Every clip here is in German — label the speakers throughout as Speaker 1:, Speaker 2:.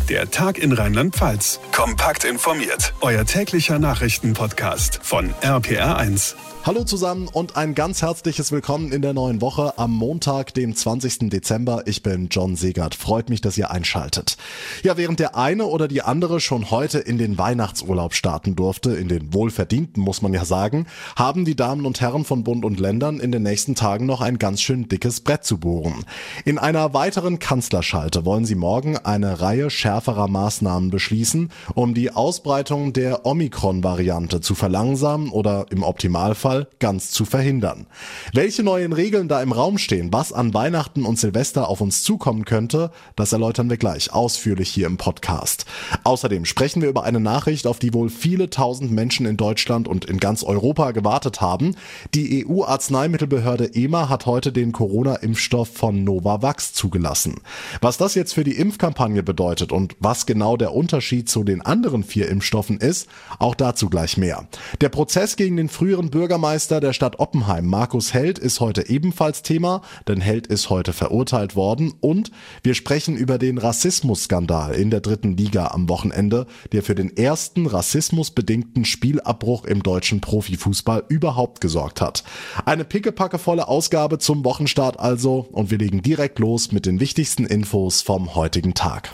Speaker 1: Der Tag in Rheinland-Pfalz. Kompakt informiert. Euer täglicher Nachrichtenpodcast von RPR1.
Speaker 2: Hallo zusammen und ein ganz herzliches Willkommen in der neuen Woche am Montag, dem 20. Dezember. Ich bin John Segert. Freut mich, dass ihr einschaltet. Ja, während der eine oder die andere schon heute in den Weihnachtsurlaub starten durfte, in den wohlverdienten, muss man ja sagen, haben die Damen und Herren von Bund und Ländern in den nächsten Tagen noch ein ganz schön dickes Brett zu bohren. In einer weiteren Kanzlerschalte wollen sie morgen eine Reihe schärferer Maßnahmen beschließen, um die Ausbreitung der Omikron-Variante zu verlangsamen oder im Optimalfall ganz zu verhindern. Welche neuen Regeln da im Raum stehen, was an Weihnachten und Silvester auf uns zukommen könnte, das erläutern wir gleich ausführlich hier im Podcast. Außerdem sprechen wir über eine Nachricht, auf die wohl viele tausend Menschen in Deutschland und in ganz Europa gewartet haben. Die EU-Arzneimittelbehörde EMA hat heute den Corona-Impfstoff von Novavax zugelassen. Was das jetzt für die Impfkampagne bedeutet und was genau der Unterschied zu den anderen 4 Impfstoffen ist, auch dazu gleich mehr. Der Prozess gegen den früheren Bürgermeister der Stadt Oppenheim, Markus Held, ist heute ebenfalls Thema, denn Held ist heute verurteilt worden, und wir sprechen über den Rassismusskandal in der 3. Liga am Wochenende, der für den ersten rassismusbedingten Spielabbruch im deutschen Profifußball überhaupt gesorgt hat. Eine pickepackevolle Ausgabe zum Wochenstart also, und wir legen direkt los mit den wichtigsten Infos vom heutigen Tag.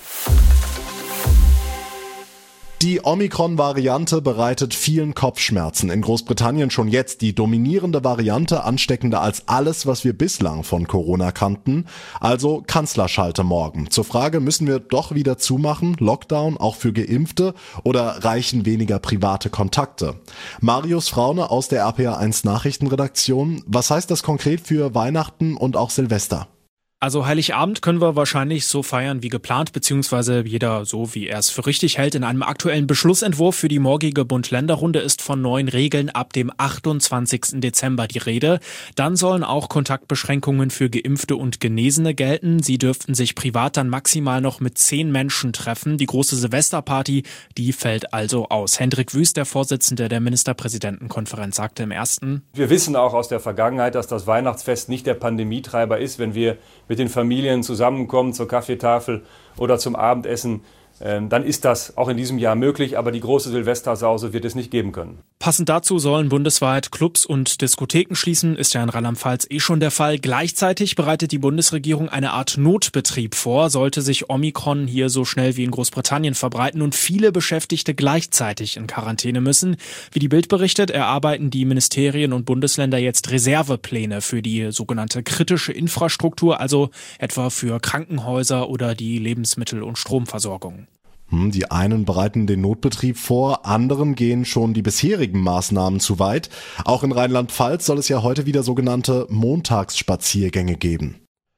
Speaker 2: Die Omikron-Variante bereitet vielen Kopfschmerzen. In Großbritannien schon jetzt die dominierende Variante, ansteckender als alles, was wir bislang von Corona kannten. Also Kanzlerschalte morgen. Zur Frage, müssen wir doch wieder zumachen, Lockdown auch für Geimpfte, oder reichen weniger private Kontakte? Marius Fraune aus der RPR1 Nachrichtenredaktion. Was heißt das konkret für Weihnachten und auch Silvester?
Speaker 3: Also Heiligabend können wir wahrscheinlich so feiern wie geplant, beziehungsweise jeder so, wie er es für richtig hält. In einem aktuellen Beschlussentwurf für die morgige Bund-Länder-Runde ist von neuen Regeln ab dem 28. Dezember die Rede. Dann sollen auch Kontaktbeschränkungen für Geimpfte und Genesene gelten. Sie dürften sich privat dann maximal noch mit 10 Menschen treffen. Die große Silvesterparty, die fällt also aus. Hendrik Wüst, der Vorsitzende der Ministerpräsidentenkonferenz, sagte im Ersten:
Speaker 4: Wir wissen auch aus der Vergangenheit, dass das Weihnachtsfest nicht der Pandemietreiber ist, wenn wir mit den Familien zusammenkommen zur Kaffeetafel oder zum Abendessen. Dann ist das auch in diesem Jahr möglich, aber die große Silvestersause wird es nicht geben können.
Speaker 3: Passend dazu sollen bundesweit Clubs und Diskotheken schließen, ist ja in Rheinland-Pfalz schon der Fall. Gleichzeitig bereitet die Bundesregierung eine Art Notbetrieb vor, sollte sich Omikron hier so schnell wie in Großbritannien verbreiten und viele Beschäftigte gleichzeitig in Quarantäne müssen. Wie die Bild berichtet, erarbeiten die Ministerien und Bundesländer jetzt Reservepläne für die sogenannte kritische Infrastruktur, also etwa für Krankenhäuser oder die Lebensmittel- und Stromversorgung.
Speaker 2: Die einen bereiten den Notbetrieb vor, anderen gehen schon die bisherigen Maßnahmen zu weit. Auch in Rheinland-Pfalz soll es ja heute wieder sogenannte Montagsspaziergänge geben.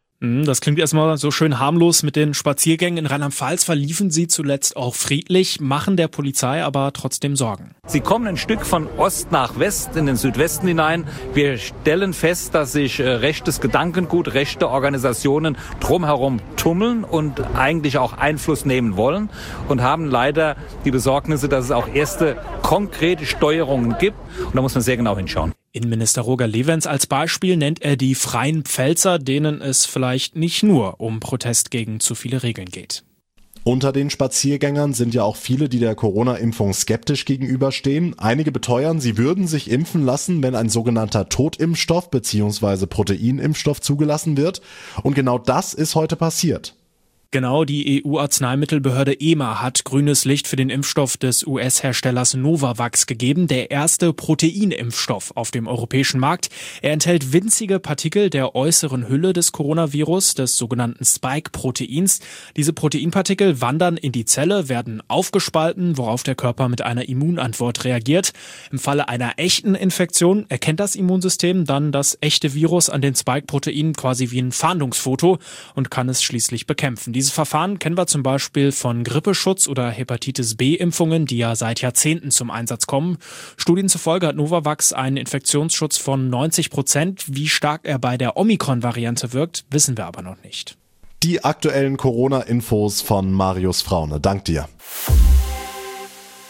Speaker 3: Das klingt erstmal so schön harmlos mit den Spaziergängen. In Rheinland-Pfalz verliefen sie zuletzt auch friedlich, machen der Polizei aber trotzdem Sorgen.
Speaker 5: Sie kommen ein Stück von Ost nach West in den Südwesten hinein. Wir stellen fest, dass sich rechtes Gedankengut, rechte Organisationen drumherum tummeln und eigentlich auch Einfluss nehmen wollen, und haben leider die Besorgnisse, dass es auch erste konkrete Steuerungen gibt. Und da muss man sehr genau hinschauen.
Speaker 3: Innenminister Roger Lewens als Beispiel nennt er die Freien Pfälzer, denen es vielleicht nicht nur um Protest gegen zu viele Regeln geht.
Speaker 2: Unter den Spaziergängern sind ja auch viele, die der Corona-Impfung skeptisch gegenüberstehen. Einige beteuern, sie würden sich impfen lassen, wenn ein sogenannter Totimpfstoff bzw. Proteinimpfstoff zugelassen wird. Und genau das ist heute passiert.
Speaker 3: Genau, die EU-Arzneimittelbehörde EMA hat grünes Licht für den Impfstoff des US-Herstellers Novavax gegeben, der erste Proteinimpfstoff auf dem europäischen Markt. Er enthält winzige Partikel der äußeren Hülle des Coronavirus, des sogenannten Spike-Proteins. Diese Proteinpartikel wandern in die Zelle, werden aufgespalten, worauf der Körper mit einer Immunantwort reagiert. Im Falle einer echten Infektion erkennt das Immunsystem dann das echte Virus an den Spike-Proteinen quasi wie ein Fahndungsfoto und kann es schließlich bekämpfen. Dieses Verfahren kennen wir zum Beispiel von Grippeschutz- oder Hepatitis-B-Impfungen, die ja seit Jahrzehnten zum Einsatz kommen. Studien zufolge hat Novavax einen Infektionsschutz von 90%. Wie stark er bei der Omikron-Variante wirkt, wissen wir aber noch nicht.
Speaker 2: Die aktuellen Corona-Infos von Marius Fraune. Dank dir.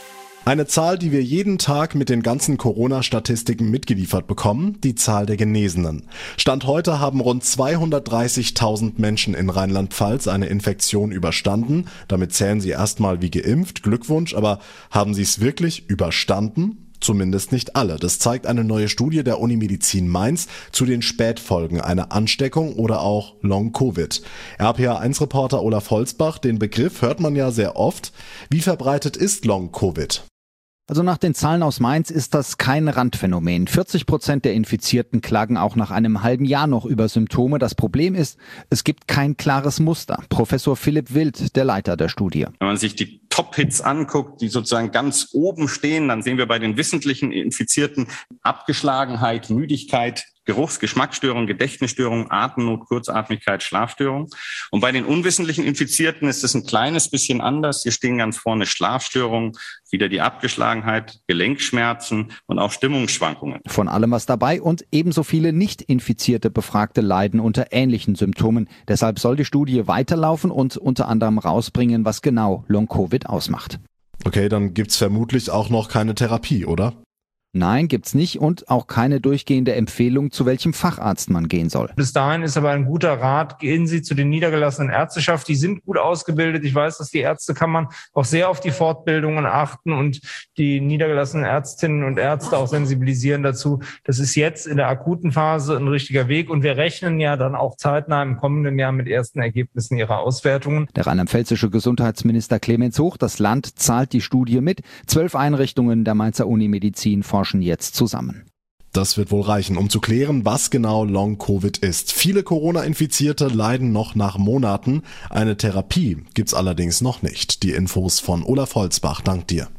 Speaker 2: Eine Zahl, die wir jeden Tag mit den ganzen Corona-Statistiken mitgeliefert bekommen, die Zahl der Genesenen. Stand heute haben rund 230.000 Menschen in Rheinland-Pfalz eine Infektion überstanden. Damit zählen sie erstmal wie geimpft. Glückwunsch, aber haben sie es wirklich überstanden? Zumindest nicht alle. Das zeigt eine neue Studie der Uni Medizin Mainz zu den Spätfolgen einer Ansteckung oder auch Long-Covid. RPA1-Reporter Olaf Holzbach, den Begriff hört man ja sehr oft. Wie verbreitet ist Long-Covid?
Speaker 6: Also nach den Zahlen aus Mainz ist das kein Randphänomen. 40% der Infizierten klagen auch nach einem halben Jahr noch über Symptome. Das Problem ist, es gibt kein klares Muster. Professor Philipp Wild, der Leiter der Studie.
Speaker 7: Wenn man sich die Top-Hits anguckt, die sozusagen ganz oben stehen, dann sehen wir bei den wissentlichen Infizierten Abgeschlagenheit, Müdigkeit, Geschmacksstörung, Gedächtnisstörung, Atemnot, Kurzatmigkeit, Schlafstörung. Und bei den unwissentlichen Infizierten ist es ein kleines bisschen anders. Hier stehen ganz vorne Schlafstörungen, wieder die Abgeschlagenheit, Gelenkschmerzen und auch Stimmungsschwankungen.
Speaker 6: Von allem was dabei und ebenso viele nicht infizierte Befragte leiden unter ähnlichen Symptomen. Deshalb soll die Studie weiterlaufen und unter anderem rausbringen, was genau Long-Covid ausmacht.
Speaker 2: Okay, dann gibt's vermutlich auch noch keine Therapie, oder?
Speaker 6: Nein, gibt's nicht und auch keine durchgehende Empfehlung, zu welchem Facharzt man gehen soll.
Speaker 8: Bis dahin ist aber ein guter Rat, gehen Sie zu den niedergelassenen Ärzteschaft. Die sind gut ausgebildet. Ich weiß, dass die Ärztekammern auch sehr auf die Fortbildungen achten und die niedergelassenen Ärztinnen und Ärzte auch sensibilisieren dazu. Das ist jetzt in der akuten Phase ein richtiger Weg und wir rechnen ja dann auch zeitnah im kommenden Jahr mit ersten Ergebnissen ihrer Auswertungen.
Speaker 6: Der rheinland-pfälzische Gesundheitsminister Clemens Hoch, das Land zahlt die Studie mit. 12 Einrichtungen der Mainzer Uni Medizin forschen jetzt zusammen.
Speaker 2: Das wird wohl reichen, um zu klären, was genau Long-Covid ist. Viele Corona-Infizierte leiden noch nach Monaten. Eine Therapie gibt's allerdings noch nicht. Die Infos von Olaf Holzbach, dank dir.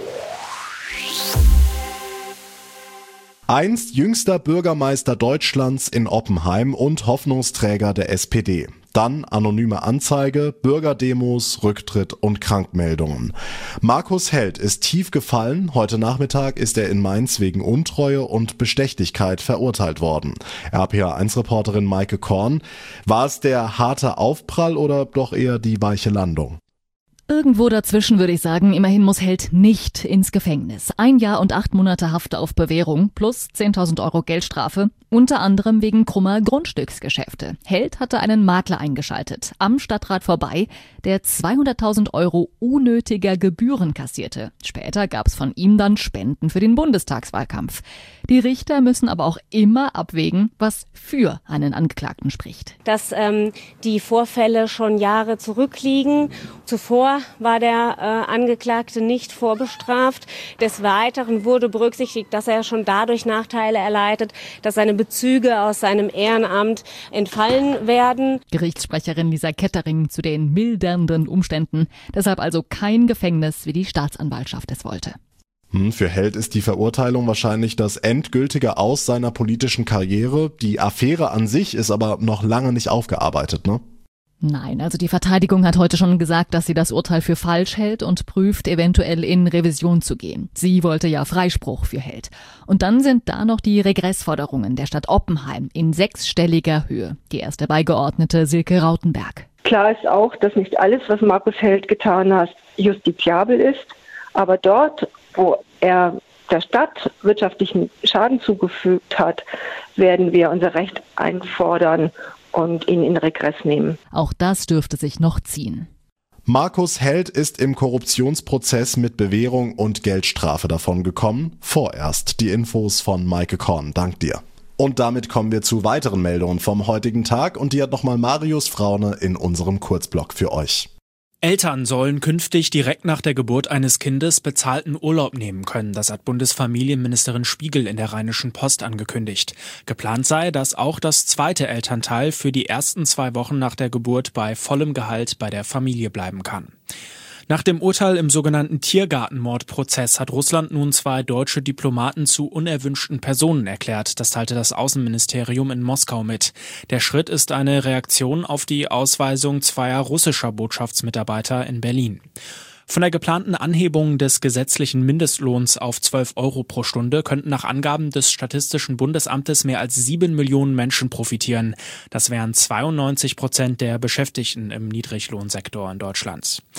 Speaker 2: Einst jüngster Bürgermeister Deutschlands in Oppenheim und Hoffnungsträger der SPD. Dann anonyme Anzeige, Bürgerdemos, Rücktritt und Krankmeldungen. Markus Held ist tief gefallen. Heute Nachmittag ist er in Mainz wegen Untreue und Bestechlichkeit verurteilt worden. RPA1-Reporterin Maike Korn. War es der harte Aufprall oder doch eher die weiche Landung?
Speaker 9: Irgendwo dazwischen würde ich sagen, immerhin muss Held nicht ins Gefängnis. 1 Jahr und 8 Monate Haft auf Bewährung plus 10.000 Euro Geldstrafe, unter anderem wegen krummer Grundstücksgeschäfte. Held hatte einen Makler eingeschaltet, am Stadtrat vorbei, der 200.000 Euro unnötiger Gebühren kassierte. Später gab es von ihm dann Spenden für den Bundestagswahlkampf. Die Richter müssen aber auch immer abwägen, was für einen Angeklagten spricht.
Speaker 10: Dass die Vorfälle schon Jahre zurückliegen. Zuvor war der Angeklagte nicht vorbestraft. Des Weiteren wurde berücksichtigt, dass er schon dadurch Nachteile erleidet, dass seine Bezüge aus seinem Ehrenamt entfallen werden.
Speaker 9: Gerichtssprecherin Lisa Kettering zu den mildernden Umständen. Deshalb also kein Gefängnis, wie die Staatsanwaltschaft es wollte.
Speaker 2: Für Held ist die Verurteilung wahrscheinlich das endgültige Aus seiner politischen Karriere. Die Affäre an sich ist aber noch lange nicht aufgearbeitet, ne?
Speaker 9: Nein, also die Verteidigung hat heute schon gesagt, dass sie das Urteil für falsch hält und prüft, eventuell in Revision zu gehen. Sie wollte ja Freispruch für Held. Und dann sind da noch die Regressforderungen der Stadt Oppenheim in 6-stelliger Höhe. Die erste Beigeordnete Silke Rautenberg.
Speaker 11: Klar ist auch, dass nicht alles, was Markus Held getan hat, justiziabel ist. Aber dort, wo er der Stadt wirtschaftlichen Schaden zugefügt hat, werden wir unser Recht einfordern und ihn in Regress nehmen.
Speaker 9: Auch das dürfte sich noch ziehen.
Speaker 2: Markus Held ist im Korruptionsprozess mit Bewährung und Geldstrafe davongekommen. Vorerst die Infos von Maike Korn. Dank dir. Und damit kommen wir zu weiteren Meldungen vom heutigen Tag und die hat nochmal Marius Fraune in unserem Kurzblock für euch.
Speaker 3: Eltern sollen künftig direkt nach der Geburt eines Kindes bezahlten Urlaub nehmen können. Das hat Bundesfamilienministerin Spiegel in der Rheinischen Post angekündigt. Geplant sei, dass auch das zweite Elternteil für die ersten 2 Wochen nach der Geburt bei vollem Gehalt bei der Familie bleiben kann. Nach dem Urteil im sogenannten Tiergartenmordprozess hat Russland nun 2 deutsche Diplomaten zu unerwünschten Personen erklärt. Das teilte das Außenministerium in Moskau mit. Der Schritt ist eine Reaktion auf die Ausweisung 2 russischer Botschaftsmitarbeiter in Berlin. Von der geplanten Anhebung des gesetzlichen Mindestlohns auf 12 Euro pro Stunde könnten nach Angaben des Statistischen Bundesamtes mehr als 7 Millionen Menschen profitieren. Das wären 92% der Beschäftigten im Niedriglohnsektor in Deutschland.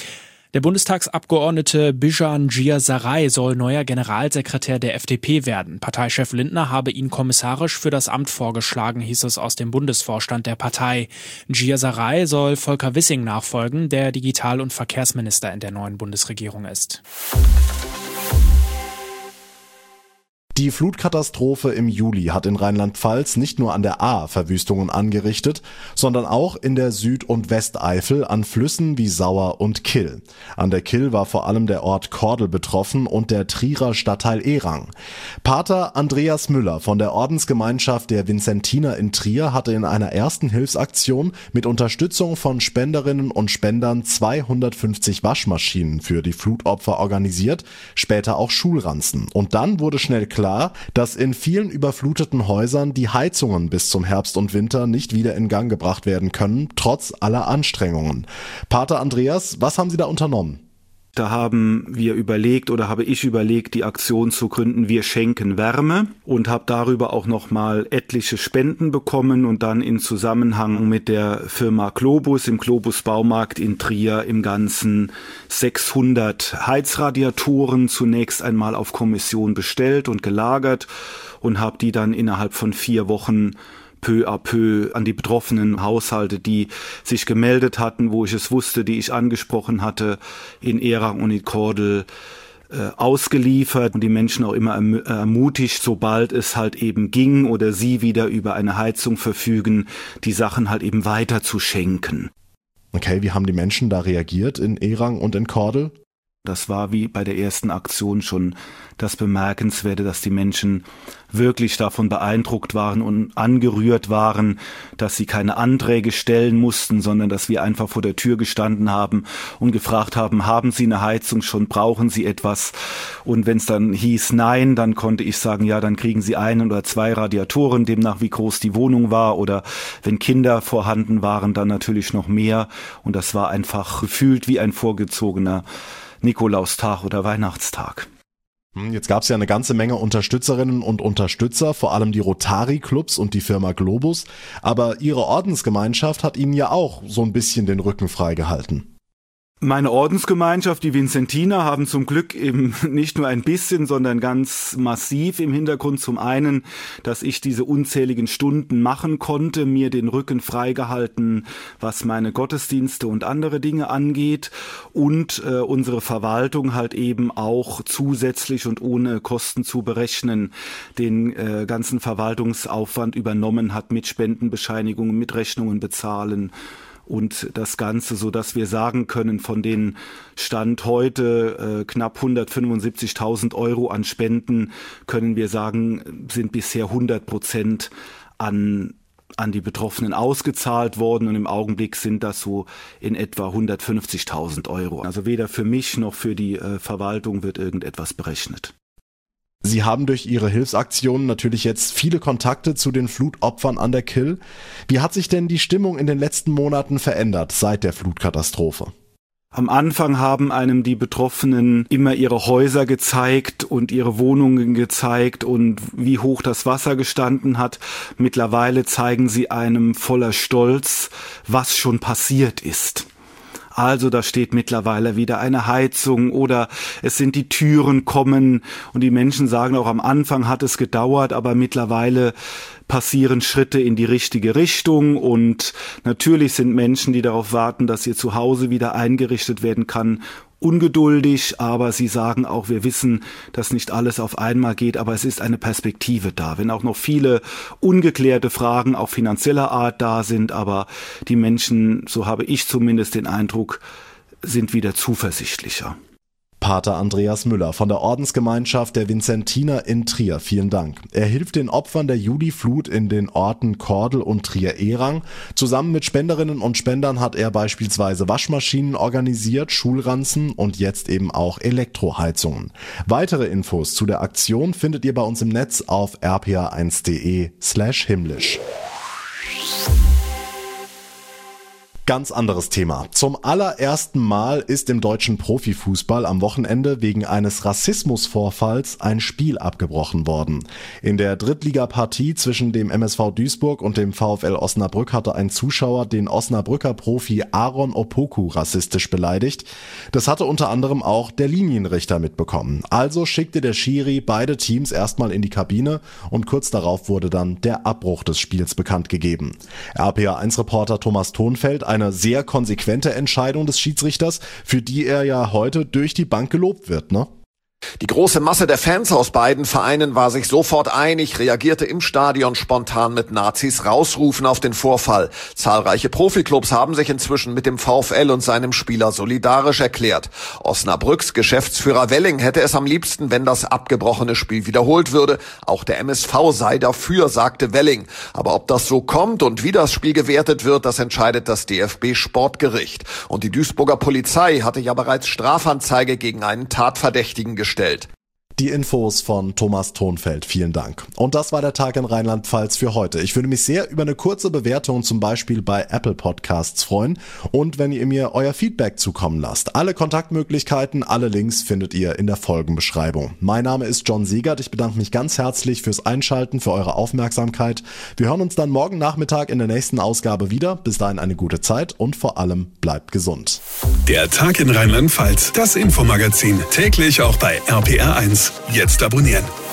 Speaker 3: Der Bundestagsabgeordnete Bijan Gier-Saray soll neuer Generalsekretär der FDP werden. Parteichef Lindner habe ihn kommissarisch für das Amt vorgeschlagen, hieß es aus dem Bundesvorstand der Partei. Gier-Saray soll Volker Wissing nachfolgen, der Digital- und Verkehrsminister in der neuen Bundesregierung ist.
Speaker 2: Die Flutkatastrophe im Juli hat in Rheinland-Pfalz nicht nur an der Ahr Verwüstungen angerichtet, sondern auch in der Süd- und Westeifel an Flüssen wie Sauer und Kyll. An der Kyll war vor allem der Ort Kordel betroffen und der Trierer Stadtteil Ehrang. Pater Andreas Müller von der Ordensgemeinschaft der Vincentiner in Trier hatte in einer ersten Hilfsaktion mit Unterstützung von Spenderinnen und Spendern 250 Waschmaschinen für die Flutopfer organisiert, später auch Schulranzen. Und dann wurde schnell klar, dass in vielen überfluteten Häusern die Heizungen bis zum Herbst und Winter nicht wieder in Gang gebracht werden können, trotz aller Anstrengungen. Pater Andreas, was haben Sie da unternommen?
Speaker 12: Da habe ich überlegt, die Aktion zu gründen, Wir schenken Wärme, und habe darüber auch nochmal etliche Spenden bekommen und dann in Zusammenhang mit der Firma Globus im Globus Baumarkt in Trier im Ganzen 600 Heizradiatoren zunächst einmal auf Kommission bestellt und gelagert und habe die dann innerhalb von 4 Wochen peu à peu an die betroffenen Haushalte, die sich gemeldet hatten, wo ich es wusste, die ich angesprochen hatte, in Ehrang und in Kordel ausgeliefert und die Menschen auch immer ermutigt, sobald es halt eben ging oder sie wieder über eine Heizung verfügen, die Sachen halt eben weiter zu schenken.
Speaker 2: Okay, wie haben die Menschen da reagiert in Ehrang und in Kordel?
Speaker 12: Das war wie bei der ersten Aktion schon das Bemerkenswerte, dass die Menschen wirklich davon beeindruckt waren und angerührt waren, dass sie keine Anträge stellen mussten, sondern dass wir einfach vor der Tür gestanden haben und gefragt haben, haben Sie eine Heizung schon, brauchen Sie etwas? Und wenn es dann hieß nein, dann konnte ich sagen, ja, dann kriegen Sie 1 oder 2 Radiatoren, demnach wie groß die Wohnung war, oder wenn Kinder vorhanden waren, dann natürlich noch mehr. Und das war einfach gefühlt wie ein vorgezogener Nikolaustag oder Weihnachtstag.
Speaker 2: Jetzt gab es ja eine ganze Menge Unterstützerinnen und Unterstützer, vor allem die Rotary-Clubs und die Firma Globus. Aber Ihre Ordensgemeinschaft hat Ihnen ja auch so ein bisschen den Rücken freigehalten.
Speaker 12: Meine Ordensgemeinschaft, die Vincentiner, haben zum Glück eben nicht nur ein bisschen, sondern ganz massiv im Hintergrund. Zum einen, dass ich diese unzähligen Stunden machen konnte, mir den Rücken freigehalten, was meine Gottesdienste und andere Dinge angeht, und unsere Verwaltung halt eben auch zusätzlich und ohne Kosten zu berechnen den ganzen Verwaltungsaufwand übernommen hat mit Spendenbescheinigungen, mit Rechnungen bezahlen. Und das Ganze, so dass wir sagen können, von den Stand heute knapp 175.000 Euro an Spenden, können wir sagen, sind bisher 100% an die Betroffenen ausgezahlt worden, und im Augenblick sind das so in etwa 150.000 Euro. Also weder für mich noch für die Verwaltung wird irgendetwas berechnet.
Speaker 2: Sie haben durch Ihre Hilfsaktionen natürlich jetzt viele Kontakte zu den Flutopfern an der Kyll. Wie hat sich denn die Stimmung in den letzten Monaten verändert seit der Flutkatastrophe?
Speaker 12: Am Anfang haben einem die Betroffenen immer ihre Häuser gezeigt und ihre Wohnungen gezeigt und wie hoch das Wasser gestanden hat. Mittlerweile zeigen sie einem voller Stolz, was schon passiert ist. Also da steht mittlerweile wieder eine Heizung oder es sind die Türen kommen, und die Menschen sagen auch, am Anfang hat es gedauert, aber mittlerweile passieren Schritte in die richtige Richtung, und natürlich sind Menschen, die darauf warten, dass ihr Zuhause wieder eingerichtet werden kann, ungeduldig, aber sie sagen auch, wir wissen, dass nicht alles auf einmal geht, aber es ist eine Perspektive da, wenn auch noch viele ungeklärte Fragen auch finanzieller Art da sind, aber die Menschen, so habe ich zumindest den Eindruck, sind wieder zuversichtlicher.
Speaker 2: Pater Andreas Müller von der Ordensgemeinschaft der Vincentiner in Trier, vielen Dank. Er hilft den Opfern der Juliflut in den Orten Kordel und Trier-Ehrang. Zusammen mit Spenderinnen und Spendern hat er beispielsweise Waschmaschinen organisiert, Schulranzen und jetzt eben auch Elektroheizungen. Weitere Infos zu der Aktion findet ihr bei uns im Netz auf rpa1.de/himmlisch. Ganz anderes Thema. Zum allerersten Mal ist im deutschen Profifußball am Wochenende wegen eines Rassismusvorfalls ein Spiel abgebrochen worden. In der Drittligapartie zwischen dem MSV Duisburg und dem VfL Osnabrück hatte ein Zuschauer den Osnabrücker Profi Aaron Opoku rassistisch beleidigt. Das hatte unter anderem auch der Linienrichter mitbekommen. Also schickte der Schiri beide Teams erstmal in die Kabine und kurz darauf wurde dann der Abbruch des Spiels bekannt gegeben. RPA1-Reporter Thomas Thonfeld, eine sehr konsequente Entscheidung des Schiedsrichters, für die er ja heute durch die Bank gelobt wird, ne?
Speaker 13: Die große Masse der Fans aus beiden Vereinen war sich sofort einig, reagierte im Stadion spontan mit Nazis rausrufen auf den Vorfall. Zahlreiche Profiklubs haben sich inzwischen mit dem VfL und seinem Spieler solidarisch erklärt. Osnabrücks Geschäftsführer Welling hätte es am liebsten, wenn das abgebrochene Spiel wiederholt würde. Auch der MSV sei dafür, sagte Welling. Aber ob das so kommt und wie das Spiel gewertet wird, das entscheidet das DFB-Sportgericht. Und die Duisburger Polizei hatte ja bereits Strafanzeige gegen einen Tatverdächtigen gestellt.
Speaker 2: Die Infos von Thomas Thonfeld, vielen Dank. Und das war der Tag in Rheinland-Pfalz für heute. Ich würde mich sehr über eine kurze Bewertung zum Beispiel bei Apple Podcasts freuen und wenn ihr mir euer Feedback zukommen lasst. Alle Kontaktmöglichkeiten, alle Links findet ihr in der Folgenbeschreibung. Mein Name ist John Siegert. Ich bedanke mich ganz herzlich fürs Einschalten, für eure Aufmerksamkeit. Wir hören uns dann morgen Nachmittag in der nächsten Ausgabe wieder. Bis dahin eine gute Zeit und vor allem bleibt gesund.
Speaker 1: Der Tag in Rheinland-Pfalz, das Infomagazin, täglich auch bei RPR1. Jetzt abonnieren.